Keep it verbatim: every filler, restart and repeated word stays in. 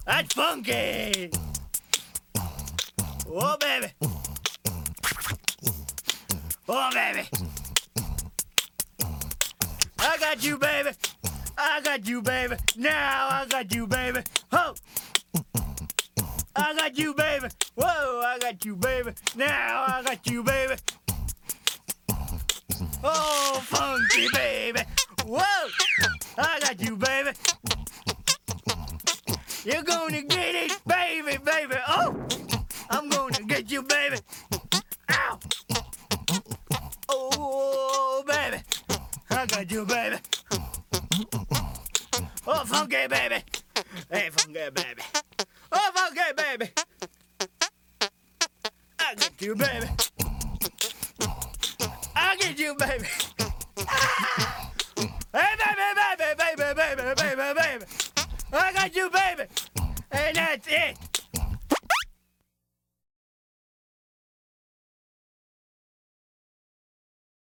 That's funky. Oh, baby. Oh, baby. I got you, baby. I got you, baby. Now I got you, baby. Ho! I got you, baby. Whoa, I got you, baby. Now I got you, baby. Oh, funky, baby. Whoa! I got you, baby. You're gonna get it, baby, baby. Oh! I'm gonna get you, baby. Ow! Oh, baby. I got you, baby. Oh, funky, baby. Hey, funky, baby. Oh, funky, baby. I get you, baby. I get you, baby. Ah! Hey, baby, baby, baby, baby, baby, baby, baby. I got you, baby. And that's it.